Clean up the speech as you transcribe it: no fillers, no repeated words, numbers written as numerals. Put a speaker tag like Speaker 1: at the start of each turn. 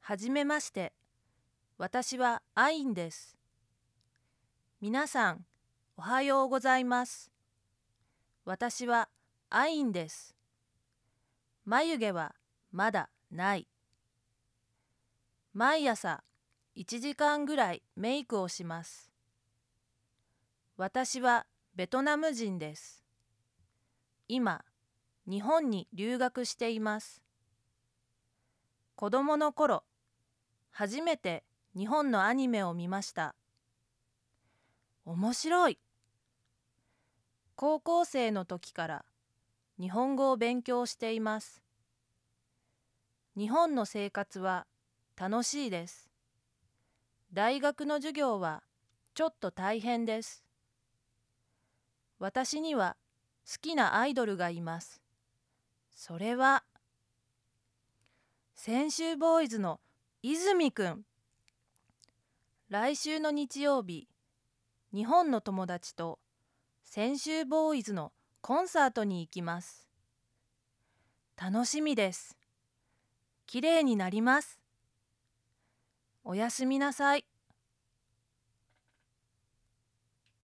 Speaker 1: はじめまして。私はアインです。皆さん、おはようございます。私はアインです。眉毛はまだない。毎朝1時間ぐらいメイクをします。私はベトナム人です。今、日本に留学しています。子供の頃、初めて日本のアニメを見ました。面白い。高校生の時から日本語を勉強しています。日本の生活は楽しいです。大学の授業はちょっと大変です。私には好きなアイドルがいます。それは泉州ボーイズの泉くん。来週の日曜日、日本の友達と泉州ボーイズのコンサートに行きます。楽しみです。きれいになります。おやすみなさい。